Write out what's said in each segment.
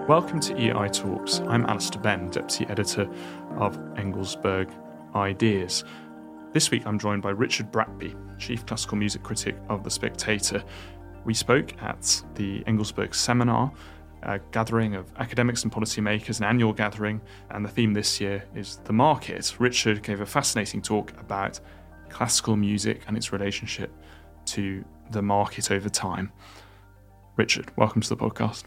Welcome to EI Talks. I'm Alistair Benn, Deputy Editor of Engelsberg Ideas. This week I'm joined by Richard Bratby, Chief Classical Music Critic of The Spectator. We spoke at the Engelsberg Seminar, a gathering of academics and policymakers, an annual gathering, and the theme this year is the market. Richard gave a fascinating talk about classical music and its relationship to the market over time. Richard, welcome to the podcast.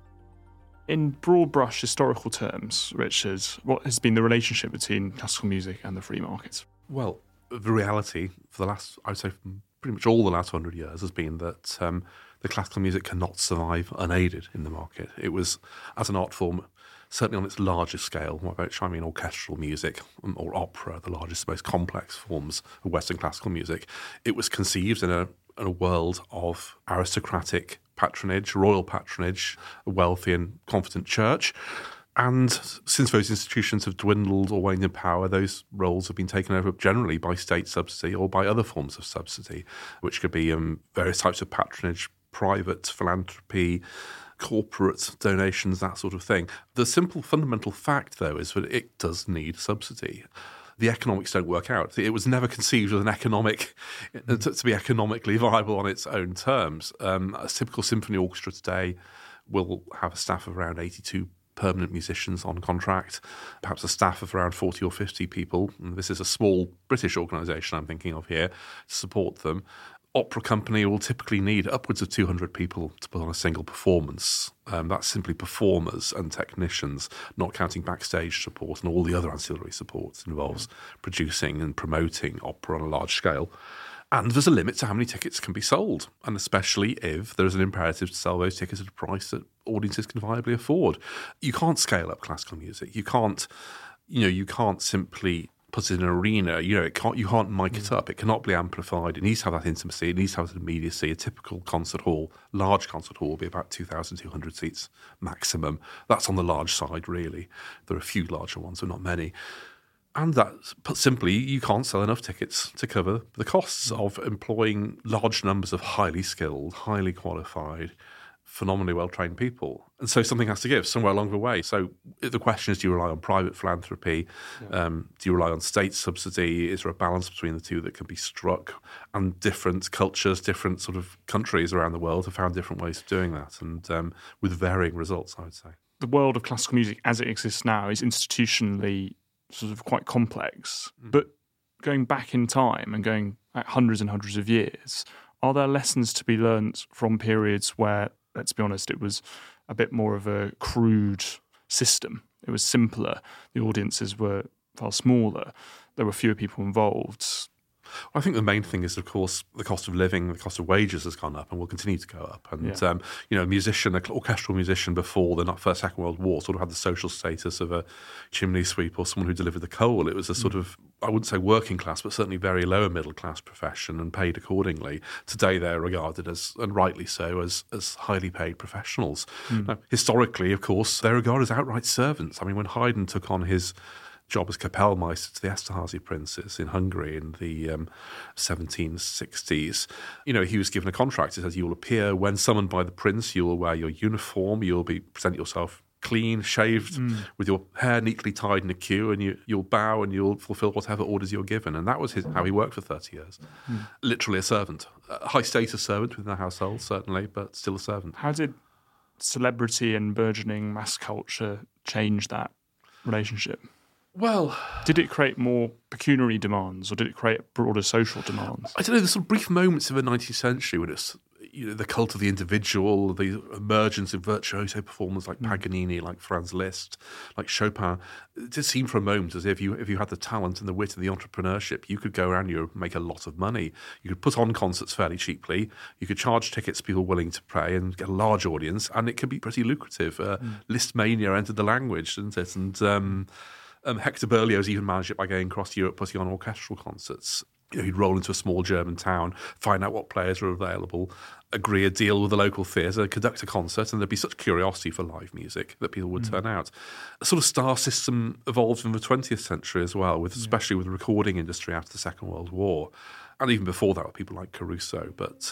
In broad brush historical terms, Richard, what has been the relationship between classical music and the free market? Well, the reality for the last, I would say, pretty much all the last 100 years has been that the classical music cannot survive unaided in the market. It was, as an art form, certainly on its largest scale, by which I mean orchestral music or opera, the largest, most complex forms of Western classical music, it was conceived in a world of aristocratic patronage, royal patronage, a wealthy and confident church. And since those institutions have dwindled or waned in power, those roles have been taken over generally by state subsidy or by other forms of subsidy, which could be various types of patronage, private philanthropy, corporate donations, that sort of thing. The simple fundamental fact, though, is that it does need subsidy. The economics don't work out. It was never conceived as to be economically viable on its own terms. A typical symphony orchestra today will have a staff of around 82 permanent musicians on contract, perhaps a staff of around 40 or 50 people. And this is a small British organisation I'm thinking of here to support them. Opera company will typically need upwards of 200 people to put on a single performance. That's simply performers and technicians, not counting backstage support and all the other ancillary supports involves producing and promoting opera on a large scale. And there's a limit to how many tickets can be sold, and especially if there's an imperative to sell those tickets at a price that audiences can viably afford. You can't scale up classical music. You can't simply put it in an arena. You can't mic it up. It cannot be amplified. It needs to have that intimacy. It needs to have that immediacy. A typical concert hall, large concert hall, will be about 2,200 seats maximum. That's on the large side, really. There are a few larger ones, but not many. And that, put simply, you can't sell enough tickets to cover the costs of employing large numbers of highly skilled, highly qualified, phenomenally well-trained people. And so something has to give somewhere along the way. So the question is, do you rely on private philanthropy? Do you rely on state subsidy? Is there a balance between the two that can be struck? And different cultures, different sort of countries around the world have found different ways of doing that, and with varying results, I would say. The world of classical music as it exists now is institutionally sort of quite complex. But going back in time and going back hundreds and hundreds of years, are there lessons to be learnt from periods where, let's be honest, it was a bit more of a crude system? It was simpler. The audiences were far smaller. There were fewer people involved. I think the main thing is, of course, the cost of living, the cost of wages has gone up and will continue to go up. And, a musician, an orchestral musician before the First, Second World War sort of had the social status of a chimney sweep or someone who delivered the coal. It was a sort of, I wouldn't say working class, but certainly very lower middle class profession and paid accordingly. Today they're regarded as, and rightly so, as highly paid professionals. Now, historically, of course, they're regarded as outright servants. I mean, when Haydn took on his job as Kapellmeister to the Esterházy princes in Hungary in the 1760s. He was given a contract. It says, you will appear when summoned by the prince, you will wear your uniform, you will present yourself clean, shaved, with your hair neatly tied in a queue, and you'll bow and you'll fulfill whatever orders you're given. And that was how he worked for 30 years. Literally a servant. A high-status servant within the household, certainly, but still a servant. How did celebrity and burgeoning mass culture change that relationship? Well, did it create more pecuniary demands, or did it create broader social demands? I don't know. There's some brief moments in the 19th century when it's the cult of the individual, the emergence of virtuoso performers like Paganini, like Franz Liszt, like Chopin. It did seem for a moment as if you had the talent and the wit and the entrepreneurship, you could go around and make a lot of money. You could put on concerts fairly cheaply. You could charge tickets to people willing to pay and get a large audience, and it could be pretty lucrative. Liszt mania entered the language, didn't it? And Hector Berlioz even managed it by going across Europe, putting on orchestral concerts. He'd roll into a small German town, find out what players are available, agree a deal with the local theatre, conduct a concert, and there'd be such curiosity for live music that people would turn out. A sort of star system evolved in the 20th century as well, especially with the recording industry after the Second World War. And even before that, with people like Caruso. But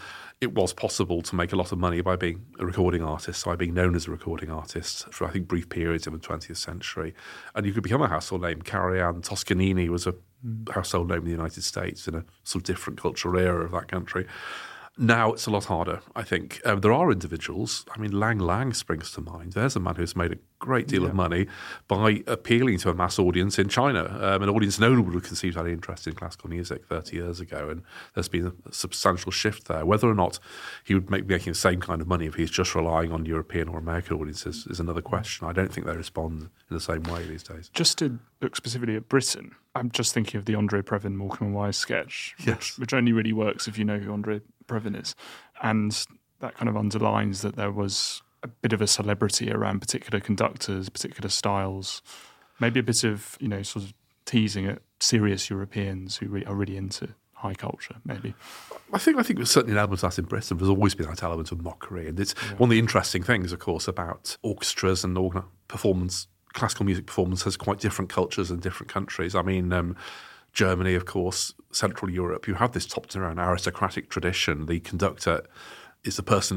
it was possible to make a lot of money by being a recording artist, by being known as a recording artist for, I think, brief periods in the 20th century. And you could become a household name. Karajan Toscanini was a household name in the United States in a sort of different cultural era of that country. Now it's a lot harder, I think. There are individuals. I mean, Lang Lang springs to mind. There's a man who's made a great deal of money by appealing to a mass audience in China, an audience no one would have conceived had any interest in classical music 30 years ago, and there's been a substantial shift there. Whether or not he would be making the same kind of money if he's just relying on European or American audiences is another question. I don't think they respond in the same way these days. Just to look specifically at Britain, I'm just thinking of the Andre Previn Morecambe and Wise sketch, which only really works if you know who Andre Previn is. And that kind of underlines that there was a bit of a celebrity around particular conductors, particular styles, maybe a bit of, sort of teasing at serious Europeans who are really into high culture, maybe. I think there's certainly an element of that in Britain. There's always been that element of mockery. And it's one of the interesting things, of course, about orchestras and performance. Classical music performance has quite different cultures in different countries. I mean, Germany, of course, Central Europe, you have this top-down aristocratic tradition. The conductor is the person,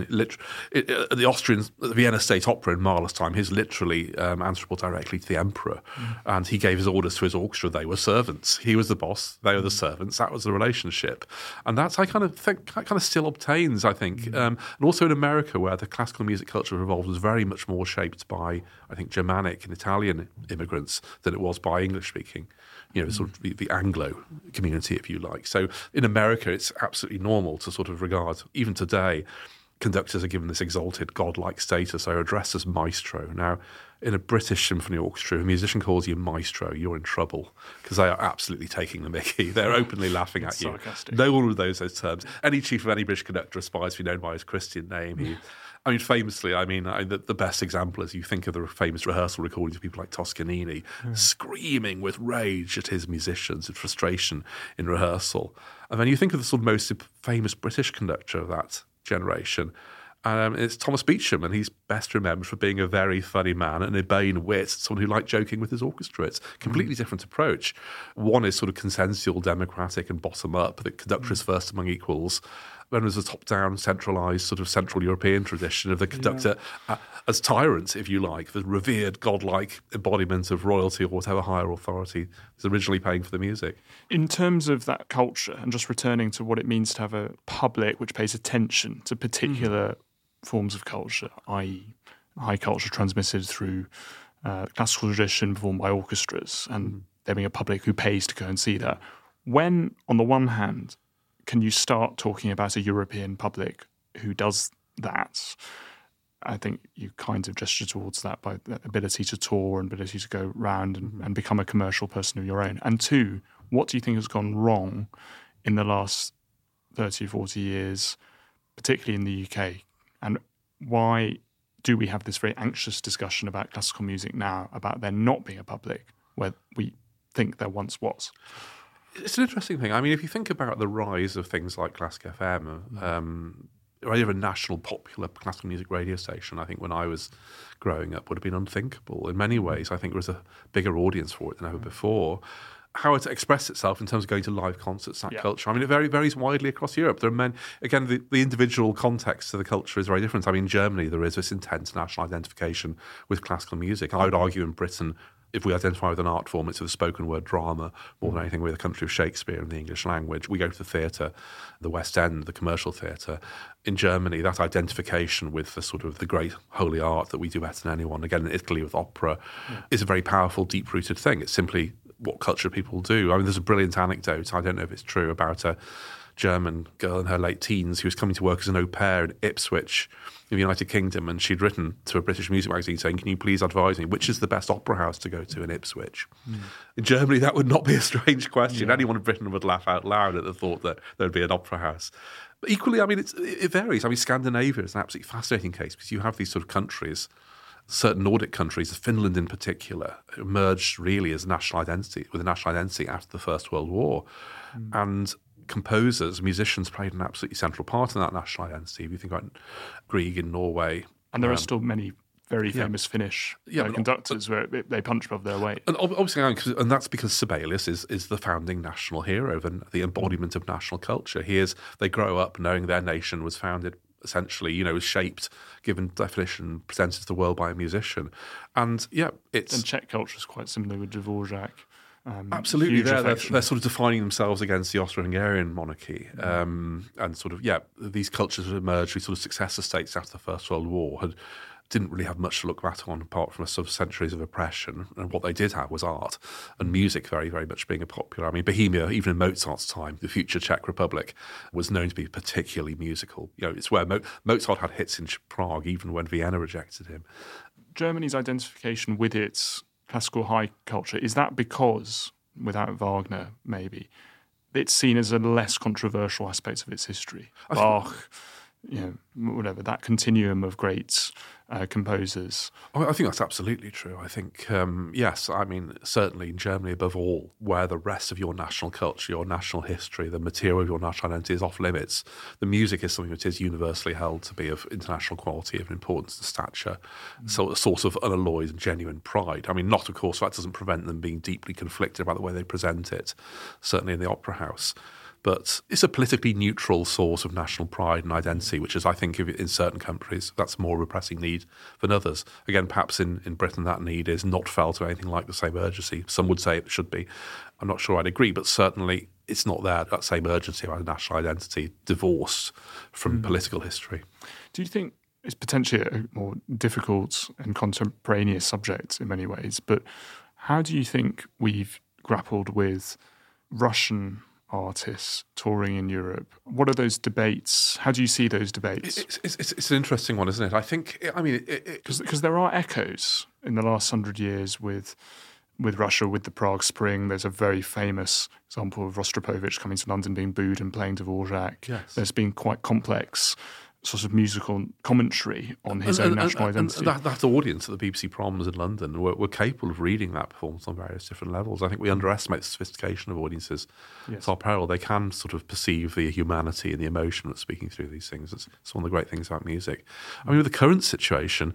the Austrians, the Vienna State Opera in Mahler's time, he's literally answerable directly to the emperor. And he gave his orders to his orchestra. They were servants. He was the boss. They were the servants. That was the relationship. And that's, I kind of think, that kind of still obtains, I think. And also in America, where the classical music culture evolved, was very much more shaped by, I think, Germanic and Italian immigrants than it was by English-speaking. Sort of the Anglo community, if you like. So in America, it's absolutely normal to sort of regard, even today, conductors are given this exalted godlike status. They're addressed as maestro. Now, in a British symphony orchestra, if a musician calls you maestro, you're in trouble because they are absolutely taking the mickey. They're openly laughing at you. Sarcastic. No one would those terms. Any chief of any British conductor aspires to be known by his Christian name. Famously, the best example is you think of the famous rehearsal recordings of people like Toscanini screaming with rage at his musicians and frustration in rehearsal. And then you think of the sort of most famous British conductor of that generation, it's Thomas Beecham, and he's best remembered for being a very funny man, an urbane wit, someone who liked joking with his orchestra. It's a completely different approach. One is sort of consensual, democratic and bottom-up. The conductor is first among equals. Then there's a top-down, centralised, sort of Central European tradition of the conductor as tyrant, if you like, the revered, godlike embodiment of royalty or whatever higher authority is originally paying for the music. In terms of that culture, and just returning to what it means to have a public which pays attention to particular forms of culture, i.e. high culture transmitted through classical tradition performed by orchestras, and there being a public who pays to go and see that. When, on the one hand, can you start talking about a European public who does that? I think you kind of gesture towards that by the ability to tour and ability to go round and become a commercial person of your own. And two, what do you think has gone wrong in the last 30, 40 years, particularly in the UK? And why do we have this very anxious discussion about classical music now, about there not being a public where we think there once was? It's an interesting thing. I mean, if you think about the rise of things like Classic FM, a national popular classical music radio station, I think when I was growing up would have been unthinkable. In many ways, I think there was a bigger audience for it than ever before. How it expressed itself in terms of going to live concerts, that culture. I mean, it varies widely across Europe. There are the individual context of the culture is very different. I mean, in Germany, there is this intense national identification with classical music. I would argue in Britain, if we identify with an art form, it's with a spoken word drama more than anything with a country of Shakespeare and the English language. We go to the theatre, the West End, the commercial theatre. In Germany, that identification with the sort of the great holy art that we do better than anyone, again in Italy with opera, is a very powerful, deep-rooted thing. It's simply what culture people do. I mean, there's a brilliant anecdote, I don't know if it's true, about a German girl in her late teens who was coming to work as an au pair in Ipswich in the United Kingdom, and she'd written to a British music magazine saying, "Can you please advise me which is the best opera house to go to in Ipswich?" In Germany, that would not be a strange question. Anyone in Britain would laugh out loud at the thought that there would be an opera house. But equally, I mean, it varies. I mean, Scandinavia is an absolutely fascinating case because you have these sort of countries, certain Nordic countries, Finland in particular, emerged really as national identity, with a national identity after the First World War. And composers, musicians played an absolutely central part in that national identity. If you think about Grieg in Norway. And there are still many very famous Finnish conductors where they punch above their weight. And obviously, and that's because Sibelius is the founding national hero, the embodiment of national culture. They grow up knowing their nation was founded essentially, was shaped, given definition, presented to the world by a musician. And And Czech culture is quite similar with Dvorak. Absolutely, they're sort of defining themselves against the Austro-Hungarian monarchy, and sort of these cultures had emerged. These sort of successor states after the First World War didn't really have much to look back on apart from sort of centuries of oppression, and what they did have was art and music, very, very much being a popular. I mean, Bohemia, even in Mozart's time, the future Czech Republic, was known to be particularly musical. It's where Mozart had hits in Prague, even when Vienna rejected him. Germany's identification with its classical high culture, is that because, without Wagner, maybe, it's seen as a less controversial aspect of its history? Bach, whatever, that continuum of great composers. I think that's absolutely true. I think, yes, I mean, certainly in Germany above all, where the rest of your national culture, your national history, the material of your national identity is off limits, the music is something that is universally held to be of international quality, of importance and stature, so a source of unalloyed and genuine pride. I mean, not, of course, that doesn't prevent them being deeply conflicted about the way they present it, certainly in the opera house. But it's a politically neutral source of national pride and identity, which is, I think, in certain countries, that's more of a pressing need than others. Again, perhaps in Britain, that need is not felt with anything like the same urgency. Some would say it should be. I'm not sure I'd agree, but certainly it's not there, that same urgency about national identity, divorced from political history. Do you think it's potentially a more difficult and contemporaneous subject in many ways, but how do you think we've grappled with Russian artists touring in Europe? What are those debates? How do you see those debates? It's an interesting one, isn't it? I think, because there are echoes in the last 100 years with Russia, with the Prague Spring. There's a very famous example of Rostropovich coming to London, being booed and playing Dvorak. Yes. There's been quite complex sort of musical commentary on his own national identity. And that audience at the BBC Proms in London were capable of reading that performance on various different levels. I think we underestimate the sophistication of audiences. Yes. It's our peril. They can sort of perceive the humanity and the emotion that's speaking through these things. It's one of the great things about music. I mean, with the current situation,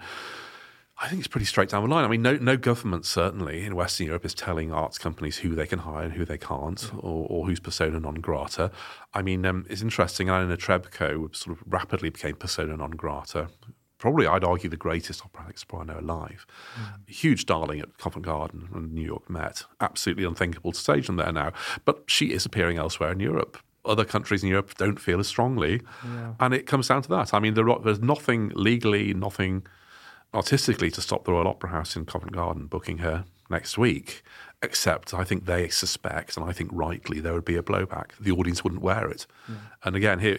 I think it's pretty straight down the line. I mean, no government, certainly, in Western Europe is telling arts companies who they can hire and who they can't, or who's persona non grata. I mean, it's interesting, Elena Trebko sort of rapidly became persona non grata. Probably, I'd argue, the greatest operatic soprano alive. A huge darling at Covent Garden and New York Met. Absolutely unthinkable to stage them there now. But she is appearing elsewhere in Europe. Other countries in Europe don't feel as strongly. Yeah. And it comes down to that. I mean, there's nothing legally, nothing artistically to stop the Royal Opera House in Covent Garden booking her next week, except I think they suspect, and I think rightly, there would be a blowback. The audience wouldn't wear it. Yeah. And again, here,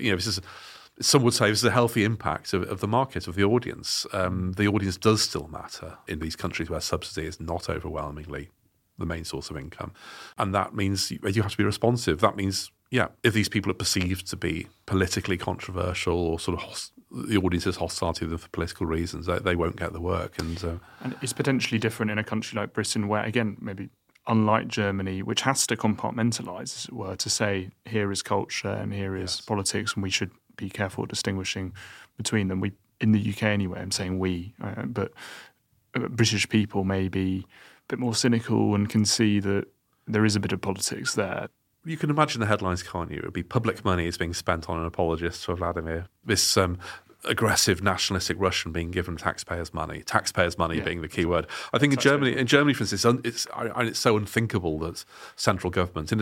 some would say this is a healthy impact of the market, of the audience. The audience does still matter in these countries where subsidy is not overwhelmingly the main source of income. And that means you have to be responsive. That means, if these people are perceived to be politically controversial or sort of the audience is hostile to them for political reasons, they won't get the work. And it's potentially different in a country like Britain where, again, maybe unlike Germany, which has to compartmentalize, as it were, to say here is culture and here is politics, and we should be careful distinguishing between them. We, in the UK anyway, I'm saying we, but British people may be a bit more cynical and can see that there is a bit of politics there. You can imagine the headlines, can't you? It would be public money is being spent on an apologist for Vladimir. This aggressive nationalistic Russian being given taxpayers' money. Taxpayers' money being the key word. I think in Germany, for instance, it's so unthinkable that central government,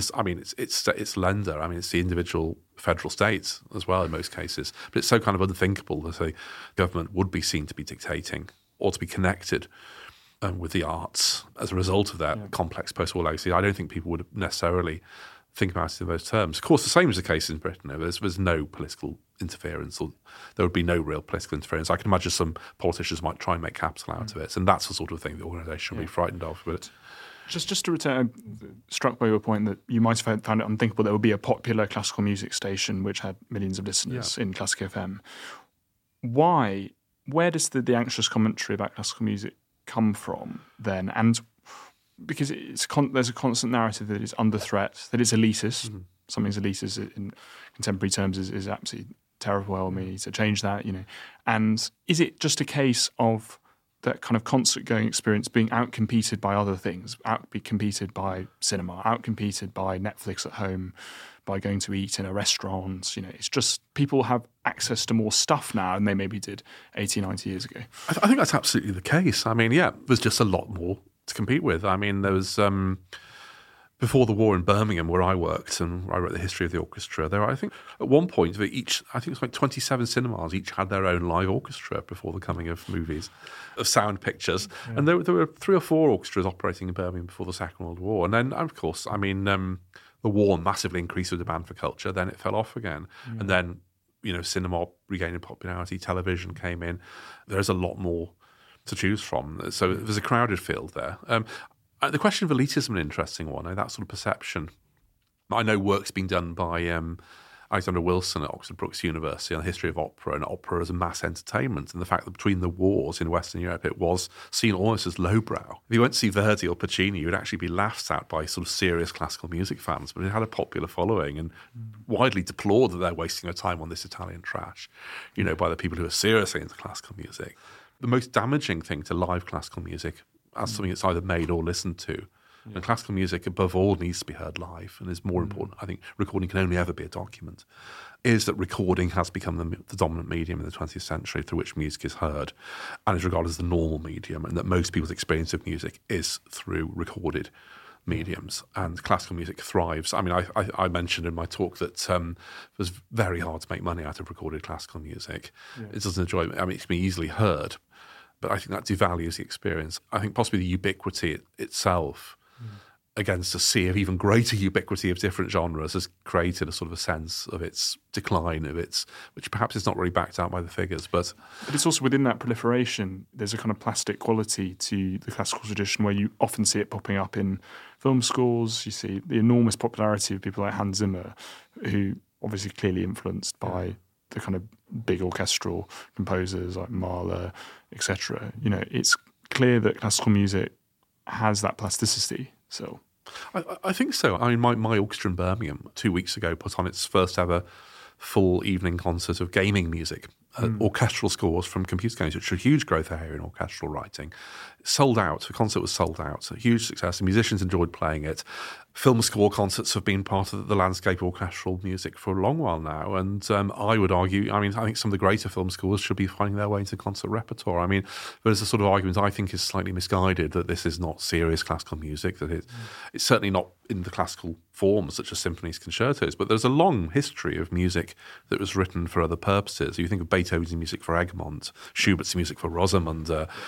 it's lender. I mean, it's the individual federal states as well in most cases. But it's so kind of unthinkable that a government would be seen to be dictating or to be connected with the arts as a result of that complex post-war legacy. I don't think people would necessarily think about it in those terms. Of course, the same is the case in Britain. There's no political interference, or there would be no real political interference. I can imagine some politicians might try and make capital out of it, and that's the sort of thing the organisation would be frightened of. But just to return, I'm struck by your point that you might have found it unthinkable there would be a popular classical music station which had millions of listeners in Classic FM. Why? Where does the anxious commentary about classical music come from then? And because there's a constant narrative that it's under threat, that it's elitist, something's elitist in contemporary terms is absolutely terrible. We need to change that, And is it just a case of that kind of concert-going experience being outcompeted by other things, outcompeted by cinema, outcompeted by Netflix at home, by going to eat in a restaurant? It's just people have access to more stuff now than they maybe did 80, 90 years ago. I think that's absolutely the case. There's just a lot more to compete with. There was... Before the war in Birmingham, where I worked and where I wrote the history of the orchestra, there were, I think, at one point, it was like 27 cinemas, each had their own live orchestra before the coming of movies, of sound pictures. Yeah. And there were 3 or 4 orchestras operating in Birmingham before the Second World War. And then, of course, the war massively increased the demand for culture, then it fell off again. Yeah. And then, cinema regaining popularity, television came in. There's a lot more to choose from. So there's a crowded field there. The question of elitism is an interesting one, that sort of perception. I know work's been done by Alexander Wilson at Oxford Brookes University on the history of opera and opera as a mass entertainment, and the fact that between the wars in Western Europe it was seen almost as lowbrow. If you went to see Verdi or Puccini, you would actually be laughed at by sort of serious classical music fans, but it had a popular following and widely deplored that they're wasting their time on this Italian trash, by the people who are seriously into classical music. The most damaging thing to live classical music as something that's either made or listened to. Yeah. And classical music, above all, needs to be heard live and is more important. I think recording can only ever be a document. Is that recording has become the dominant medium in the 20th century through which music is heard and is regarded as the normal medium, and that most people's experience of music is through recorded mediums, and classical music thrives. I mentioned in my talk that it was very hard to make money out of recorded classical music. Yeah. It doesn't enjoy it. It can be easily heard, but I think that devalues the experience. I think possibly the ubiquity itself, against a sea of even greater ubiquity of different genres, has created a sort of a sense of its decline, which perhaps is not really backed out by the figures. But it's also within that proliferation, there's a kind of plastic quality to the classical tradition where you often see it popping up in film scores. You see the enormous popularity of people like Hans Zimmer, who obviously clearly influenced by the kind of big orchestral composers like Mahler, etc. It's clear that classical music has that plasticity. So, I think so. My orchestra in Birmingham 2 weeks ago put on its first ever full evening concert of gaming music, orchestral scores from computer games, which are a huge growth area in orchestral writing. Sold out. The concert was sold out. A huge success. The musicians enjoyed playing it. Film score concerts have been part of the landscape of orchestral music for a long while now, and I would argue, I think some of the greater film scores should be finding their way into concert repertoire. There's a sort of argument I think is slightly misguided that this is not serious classical music, that it's certainly not in the classical forms such as symphonies, concertos, but there's a long history of music that was written for other purposes. You think of Beethoven's music for Egmont, Schubert's music for Rosamunde,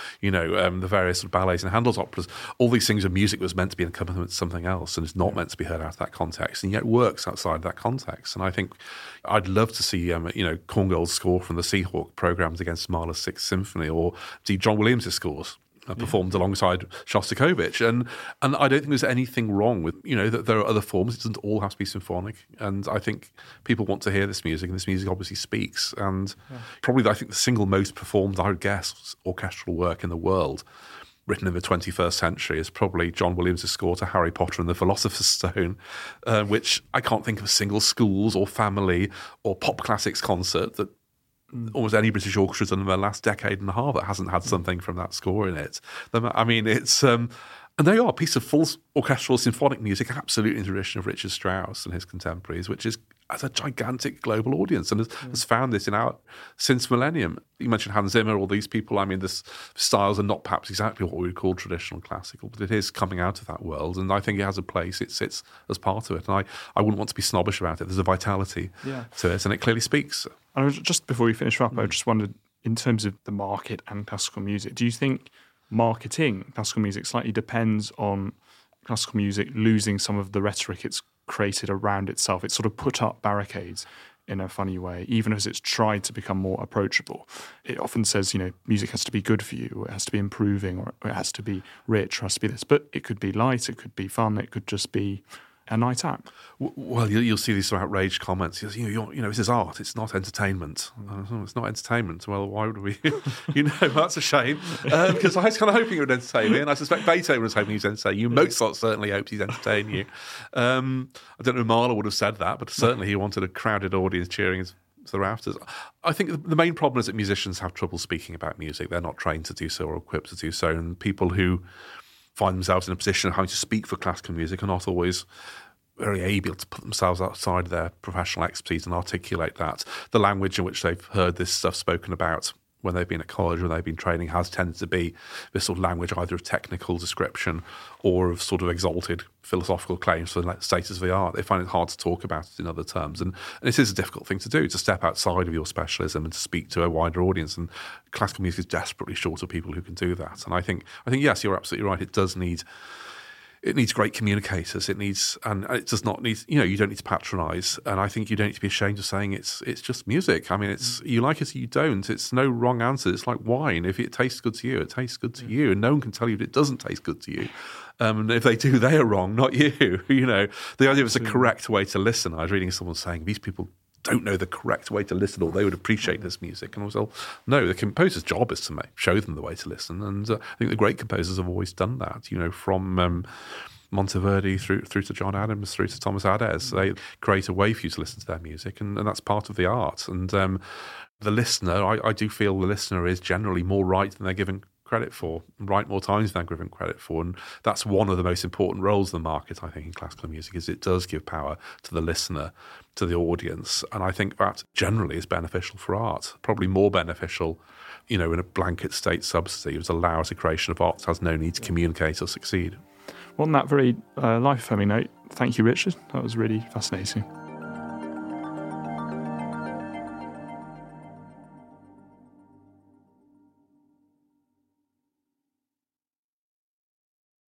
the various sort of ballets and Handel's operas. All these things are music that was meant to be an accompaniment to something else and is not meant to be heard out of that context, and yet works outside that context. And I think I'd love to see, Korngold's score from the Seahawk programmed against Mahler's Sixth Symphony, or see John Williams' scores performed alongside Shostakovich. And I don't think there's anything wrong with, that there are other forms. It doesn't all have to be symphonic. And I think people want to hear this music, and this music obviously speaks. And probably, I think, the single most performed, I would guess, orchestral work in the world written in the 21st century is probably John Williams' score to Harry Potter and the Philosopher's Stone, which I can't think of a single schools or family or pop classics concert that almost any British orchestra's done in the last decade and a half that hasn't had something from that score in it. It's... and they are a piece of full orchestral symphonic music, absolutely in the tradition of Richard Strauss and his contemporaries, which has a gigantic global audience and has found this since millennium. You mentioned Hans Zimmer, all these people. The styles are not perhaps exactly what we would call traditional classical, but it is coming out of that world, and I think it has a place. It sits as part of it, and I wouldn't want to be snobbish about it. There's a vitality to it, and it clearly speaks. And just before we finish up, I just wondered, in terms of the market and classical music, do you think marketing classical music slightly depends on classical music losing some of the rhetoric it's created around itself? It's sort of put up barricades in a funny way, even as it's tried to become more approachable. It often says, music has to be good for you, or it has to be improving, or it has to be rich, or it has to be this. But it could be light, it could be fun, it could just be a night out? Well, you'll see these sort of outraged comments. This is art. It's not entertainment. It's not entertainment. Well, why would we? That's a shame. Because I was kind of hoping it would entertain me, and I suspect Beethoven was hoping he was entertaining you. Mozart certainly hoped he's entertaining you. I don't know if Mahler would have said that, but certainly he wanted a crowded audience cheering to the rafters. I think the main problem is that musicians have trouble speaking about music. They're not trained to do so or equipped to do so, and people who find themselves in a position of having to speak for classical music are not always very able to put themselves outside their professional expertise and articulate that. The language in which they've heard this stuff spoken about when they've been at college or they've been training has tended to be this sort of language either of technical description or of sort of exalted philosophical claims for the status of the art. They find it hard to talk about it in other terms. And it is a difficult thing to do, to step outside of your specialism and to speak to a wider audience. And classical music is desperately short of people who can do that. And I think yes, you're absolutely right. It needs great communicators. And it does not need, you don't need to patronise. And I think you don't need to be ashamed of saying it's just music. I mean, it's you like it or you don't. It's no wrong answer. It's like wine. If it tastes good to you, it tastes good to you. And no one can tell you if it doesn't taste good to you. And if they do, they are wrong, not you. The idea of it's a correct way to listen. I was reading someone saying these people don't know the correct way to listen, or they would appreciate this music. And I was like, no, the composer's job is to show them the way to listen. And I think the great composers have always done that, from Monteverdi through to John Adams, through to Thomas Adès. They create a way for you to listen to their music, and that's part of the art. And the listener, I do feel the listener is generally more right than they're given credit for, right more times than they're given credit for. And that's one of the most important roles of the market, I think, in classical music, is it does give power to the listener, to the audience. And I think that generally is beneficial for art, probably more beneficial, in a blanket state subsidy. It allows the creation of art that has no need to communicate or succeed. Well, on that very life-affirming note, thank you, Richard. That was really fascinating.